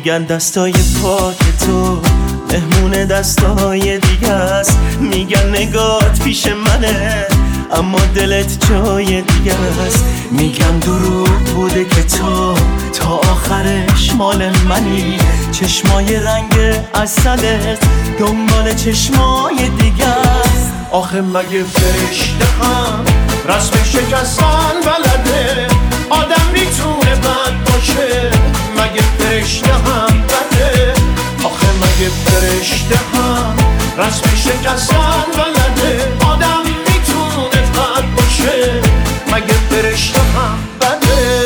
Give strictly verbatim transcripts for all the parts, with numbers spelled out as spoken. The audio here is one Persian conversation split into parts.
میگن دستای پاک تو مهمون دستای دیگه است. میگن نگات پیش منه اما دلت جای دیگه است. میگن دروغ بوده که تو تا آخرش مال منی. چشمای رنگ عسلت دنبال چشمای دیگه است. آخه مگه فرشته هم رسم شکستن بلده؟ آدم میتونه بد باشه؟ مگه فرشته هم بده؟ آخه مگه فرشته هم رسم شکستن بلده؟ آدم میتونه بد باشه؟ مگه فرشته هم بده؟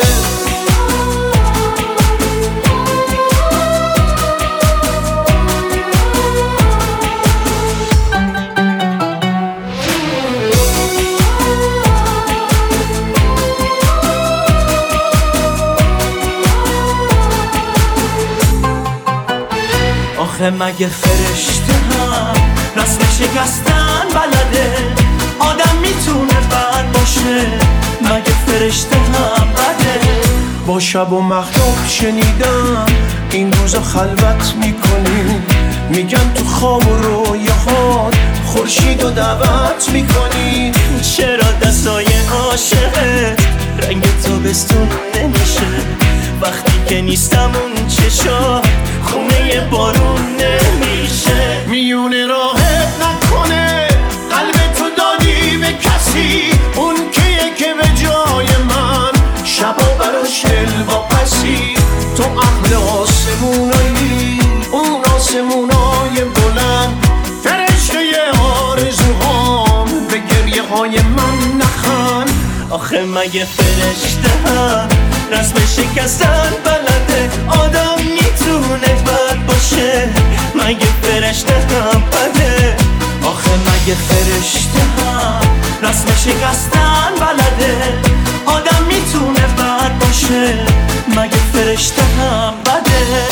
آخه مگه فرشته هم رسم شکستن بلده؟ آدم میتونه بد باشه؟ مگه فرشته هم بده؟ با شب و مهتاب شنیدم این روزا خلوت میکنی. میگن تو خواب و رویاهات خورشید و دعوت میکنی. چرا دستای عاشقت رنگ تابستون نمیشه؟ وقتی که نیستم اون چشا خونه بارون نمیشه. میونه راحت نکنه قلبتو دادی به کسی، اون کیه که به جای من شبا براش دل واپسی. تو اهل آسمونایی، اون آسمونای بلند، فرشته آرزوهام، به گریه های من نخند. آخه مگه فرشته هم رسم شکستن بلده؟ آدم میتونه بد باشه؟ مگه فرشته هم بده؟ آخه مگه فرشته هم رسم شکستن بلده؟ آدم میتونه بد باشه؟ مگه فرشته هم بده؟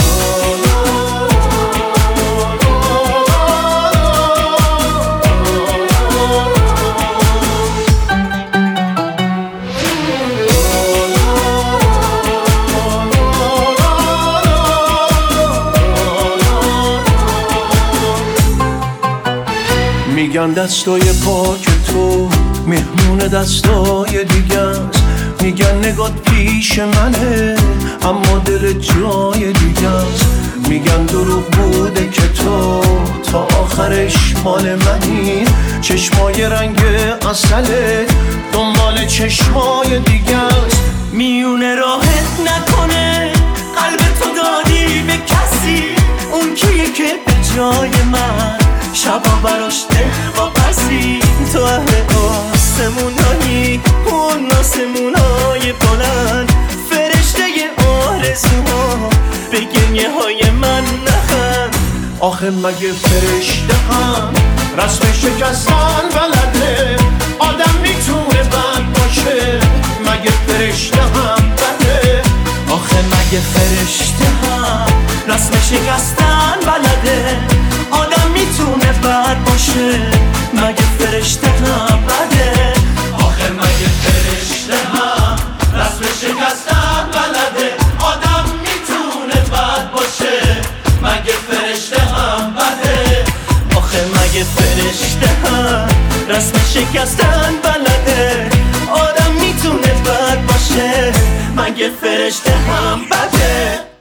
میگن دستای پاک تو مهمون دستای دیگه است. میگن نگات پیش منه اما دل جای دیگه است. میگن دروغ بوده که تو تا آخرش مال منی. چشمای رنگ عسلت دنبال چشمای دیگه است. میونه راحت نکنه قلبتو دادی به کسی، اون کیه که به جای من شبا براش دل واپسی. تو اهل آسمونایی، اون آسمونای بلند، فرشته آرزوها، به گریه های من نخند. آخه مگه فرشته هم رسم شکستن بلده؟ آدم میتونه بد باشه؟ مگه فرشته هم بده؟ آخه مگه فرشته هم رسم شکستن بلده؟ آدم میتونه بد باشه؟ مگه فرشته هم بده؟ آخه مگه فرشته هم رسم شکستن بلده؟ آدم میتونه بد باشه؟ مگه فرشته هم بده؟ آخه مگه فرشته هم رسم شکستن بلده؟ آدم میتونه بد باشه؟ مگه فرشته هم بده؟